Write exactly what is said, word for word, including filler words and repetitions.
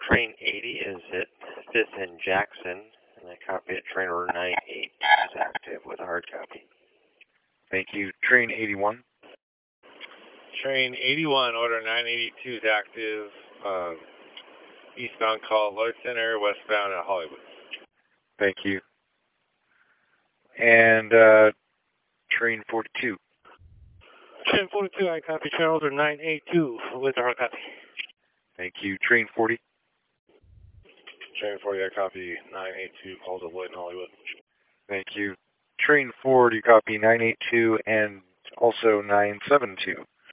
Train eighty is at fifth and Jackson, and I copy it. Train order nine eight is active with a hard copy. Thank you. Train eighty-one. Train eighty-one, order nine eighty-two is active. Uh, eastbound call Lloyd Center, westbound at Hollywood. Thank you. And uh, train forty-two. Train forty-two, I copy. Train order nine eighty-two with a hard copy. Thank you. Train forty. Train forty, I copy. nine eighty-two, call to Lloyd in Hollywood. Thank you. Train forty, copy nine eighty-two and also nine seventy-two.